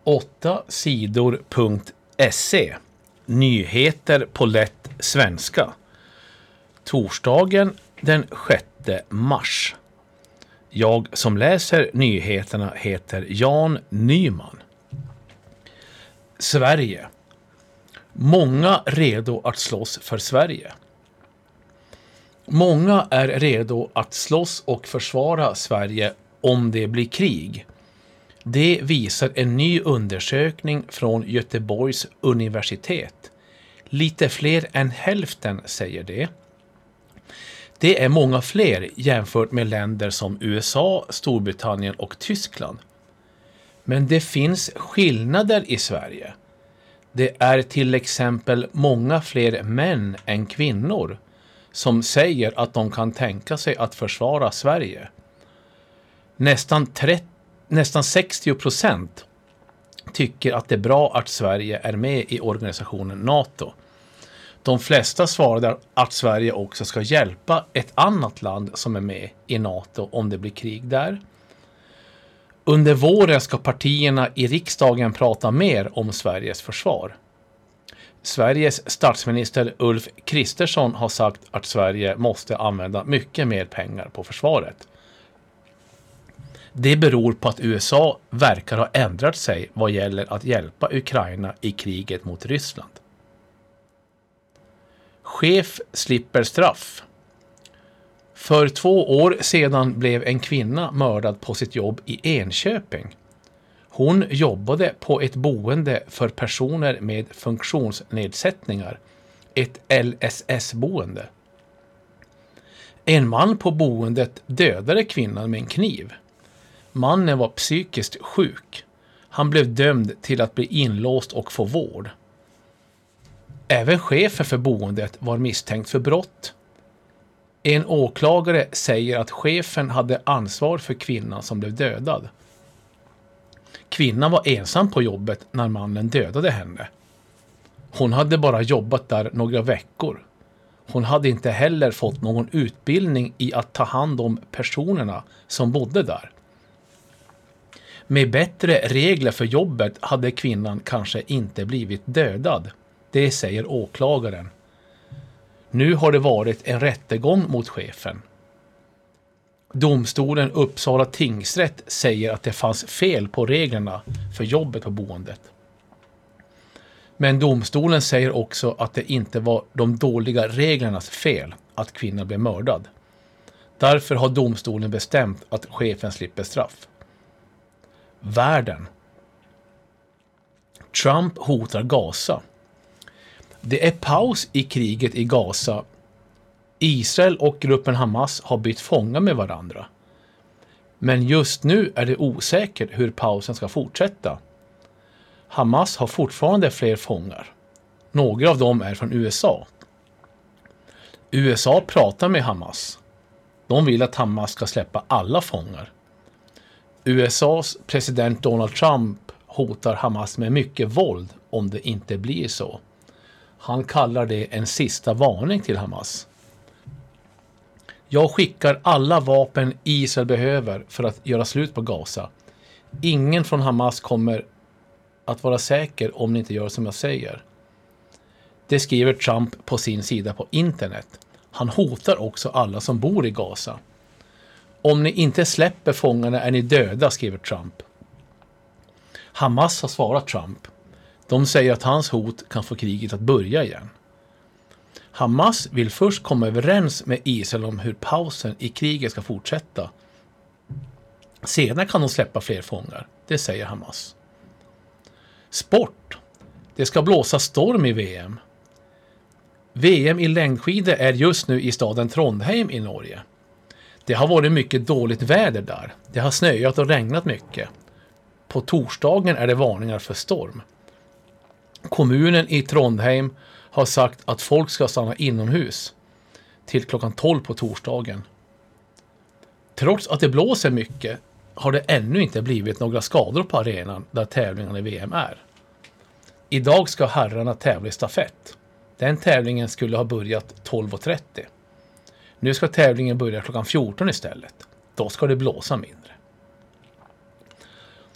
8sidor.se. Nyheter på lätt svenska. Torsdagen den 6 mars. Jag som läser nyheterna heter Jan Nyman. Sverige. Många redo att slåss för Sverige. Många är redo att slåss och försvara Sverige om det blir krig. Det visar en ny undersökning från Göteborgs universitet. Lite fler än hälften säger det. Det är många fler jämfört med länder som USA, Storbritannien och Tyskland. Men det finns skillnader i Sverige. Det är till exempel många fler män än kvinnor som säger att de kan tänka sig att försvara Sverige. Nästan 60% tycker att det är bra att Sverige är med i organisationen NATO. De flesta svarade att Sverige också ska hjälpa ett annat land som är med i NATO om det blir krig där. Under våren ska partierna i riksdagen prata mer om Sveriges försvar. Sveriges statsminister Ulf Kristersson har sagt att Sverige måste använda mycket mer pengar på försvaret. Det beror på att USA verkar ha ändrat sig vad gäller att hjälpa Ukraina i kriget mot Ryssland. Chef slipper straff. För 2 år sedan blev en kvinna mördad på sitt jobb i Enköping. Hon jobbade på ett boende för personer med funktionsnedsättningar, ett LSS-boende. En man på boendet dödade kvinnan med en kniv. Mannen var psykiskt sjuk. Han blev dömd till att bli inlåst och få vård. Även chefen för boendet var misstänkt för brott. En åklagare säger att chefen hade ansvar för kvinnan som blev dödad. Kvinnan var ensam på jobbet när mannen dödade henne. Hon hade bara jobbat där några veckor. Hon hade inte heller fått någon utbildning i att ta hand om personerna som bodde där. Med bättre regler för jobbet hade kvinnan kanske inte blivit dödad. Det säger åklagaren. Nu har det varit en rättegång mot chefen. Domstolen Uppsala tingsrätt säger att det fanns fel på reglerna för jobbet på boendet. Men domstolen säger också att det inte var de dåliga reglernas fel att kvinnan blev mördad. Därför har domstolen bestämt att chefen slipper straff. Världen. Trump hotar Gaza. Det är paus i kriget i Gaza. Israel och gruppen Hamas har bytt fångar med varandra. Men just nu är det osäkert hur pausen ska fortsätta. Hamas har fortfarande fler fångar. Några av dem är från USA. USA pratar med Hamas. De vill att Hamas ska släppa alla fångar. USAs president Donald Trump hotar Hamas med mycket våld om det inte blir så. Han kallar det en sista varning till Hamas. Jag skickar alla vapen Israel behöver för att göra slut på Gaza. Ingen från Hamas kommer att vara säker om ni inte gör som jag säger. Det skriver Trump på sin sida på internet. Han hotar också alla som bor i Gaza. Om ni inte släpper fångarna är ni döda, skriver Trump. Hamas har svarat Trump. De säger att hans hot kan få kriget att börja igen. Hamas vill först komma överens med Israel om hur pausen i kriget ska fortsätta. Sedan kan de släppa fler fångar, det säger Hamas. Sport. Det ska blåsa storm i VM. VM i längdskidor är just nu i staden Trondheim i Norge. Det har varit mycket dåligt väder där. Det har snöat och regnat mycket. På torsdagen är det varningar för storm. Kommunen i Trondheim har sagt att folk ska stanna inomhus till klockan 12 på torsdagen. Trots att det blåser mycket har det ännu inte blivit några skador på arenan där tävlingarna i VM är. Idag ska herrarna tävla i stafett. Den tävlingen skulle ha börjat 12:30. Nu ska tävlingen börja klockan 14 istället. Då ska det blåsa mindre.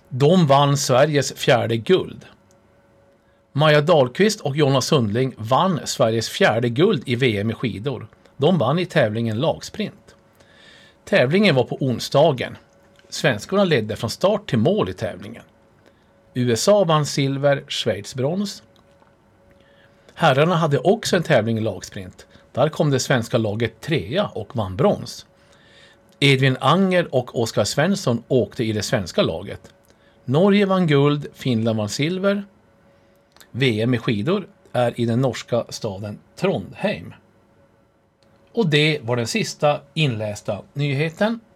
De vann Sveriges 4:e guld. Maja Dahlqvist och Jonas Sundling vann Sveriges 4:e guld i VM i skidor. De vann i tävlingen lagsprint. Tävlingen var på onsdagen. Svenskarna ledde från start till mål i tävlingen. USA vann silver, Schweiz brons. Herrarna hade också en tävling i lagsprint. Där kom det svenska laget 3 och vann brons. Edvin Anger och Oskar Svensson åkte i det svenska laget. Norge vann guld, Finland vann silver. VM i skidor är i den norska staden Trondheim. Och det var den sista inlästa nyheten.